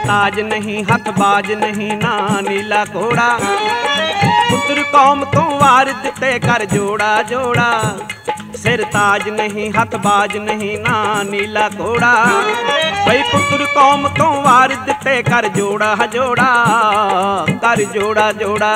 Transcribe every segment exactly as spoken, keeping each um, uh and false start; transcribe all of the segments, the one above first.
ताज नहीं हथ बाज नहीं ना नीला घोड़ा। पुत्र कौम तो वार दिते कर जोड़ा जोड़ा। सिर ताज नहीं हथ बाज नहीं ना नीला घोड़ा। भाई पुत्र कौम तो वार दिते कर जोड़ा जोड़ा कर जोड़ा जोड़ा।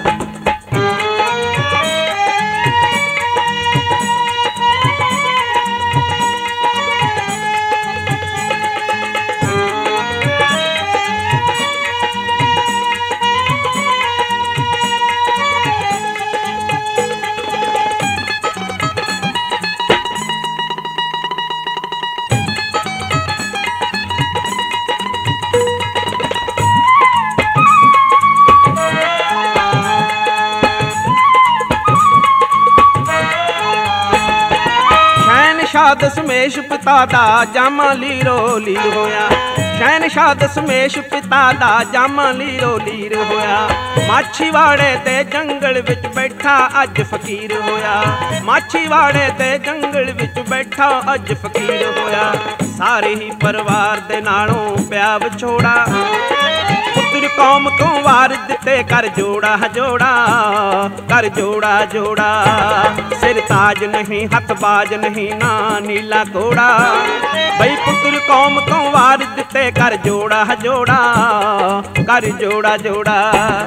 शहनशाह दशमेश पिता दा जामा लीरो लीर होया। शहनशाह दशमेश पिता दा जामा लीरो लीर होया। माछीवाड़े ते जंगल विच बैठा अज फकीर होया। माछीवाड़े ते जंगल विच बैठा अज फकीर होया। सारे ही परिवार दे नालों पिया विछोड़ा। पुत्र कौम तो वार दिते कर जोड़ा जोड़ा कर जोड़ा जोड़ा। सिर ताज नहीं हथ बाज नहीं ना नीला घोड़ा। भाई पुत्र कौम तो वार दिते कर जोड़ा जोड़ा कर जोड़ा जोड़ा।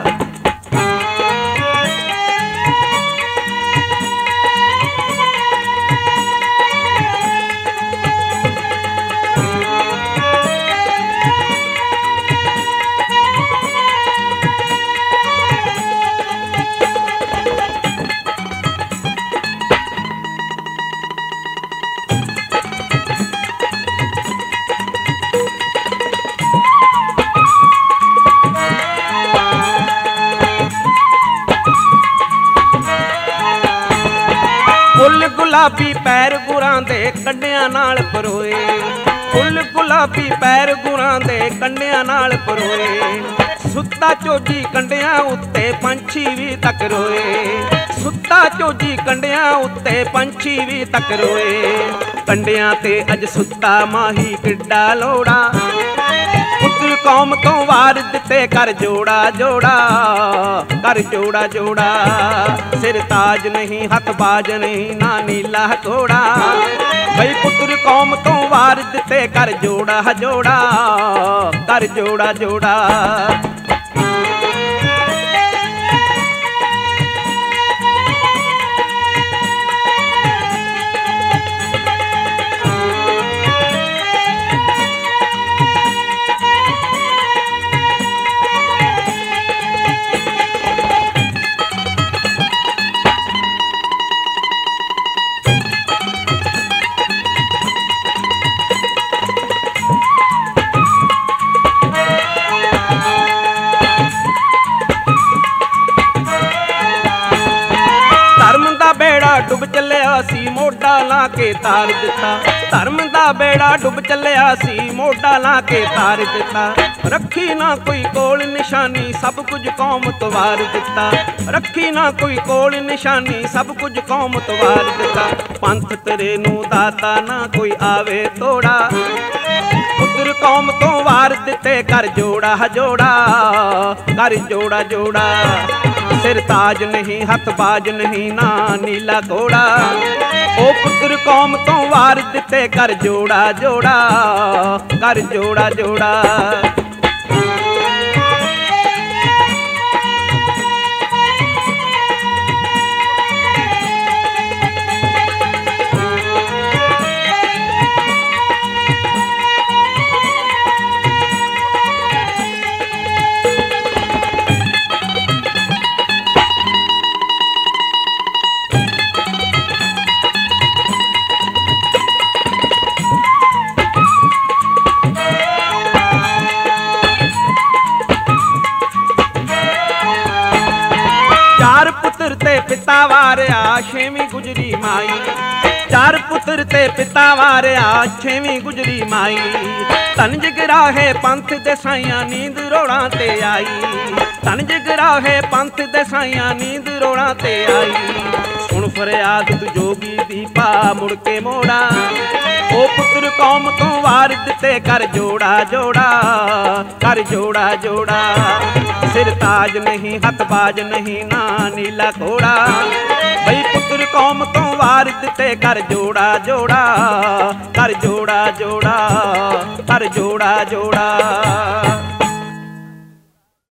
फुल गुलाबी पैर गुरां दे कंडियां नाल परोए। फुल गुलाबी पैर गुरां दे कंडियां नाल परोए। सुत्ता चोजी कंडियां उत्ते पंछी भी तक रोए। सुत्ता चोजी कंडियां उत्ते पंछी भी तक रोए। कंडियां ते अज सुत्ता माही किड्डा लोड़ा। पुत्र कौम तो वार दिते कर जोड़ा जोड़ा कर जोड़ा जोड़ा। सिर ताज नहीं हथ बाज नहीं ना नीला घोड़ा। भाई पुत्र कौम तो वार दिते कर जोड़ा जोड़ा कर जोड़ा जोड़ा। डुब चलिया सी मोढा ला के तार दिता। धर्म दा बेड़ा डुब चलिया सी मोढा ला के तार दिता। रखी ना कोई कोल निशानी सब कुछ कौम तो वार दिता। रखी ना कोई कोल निशानी सब कुछ कौम तो वार दिता। पंथ तेरे नू दाता ना कोई आवे तोड़ा। पुत्र कौम तो वार दिते कर जोड़ा जोड़ा कर जोड़ा जोड़ा। सिर ताज नहीं हथ बाज नहीं ना नीला घोड़ा। ओ पुत्र कौम तो वार दिते कर जोड़ा जोड़ा कर जोड़ा जोड़ा। पुत्र ते पिता वारिया छेवीं गुजरी माई। चार पुत्र ते पिता वारिया छेवीं गुजरी माई। धन जगराहे पंथ दे साइयां नींद रोड़ा ते आई। धन जगराहे पंथ दे साइयां नींद रोड़ा ते आई। सुन फरियाद तू जोगी दी पा मुड़ के मोड़ा। ओ पुत्र कौम तो वार दिते कर जोड़ा जोड़ा, कर जोड़ा जोड़ा। सिर ताज नहीं हथ बाज नहीं ना नीला घोड़ा, बई पुत्र कौम तो वार दिते कर जोड़ा जोड़ा, कर जोड़ा जोड़ा, कर जोड़ा जोड़ा।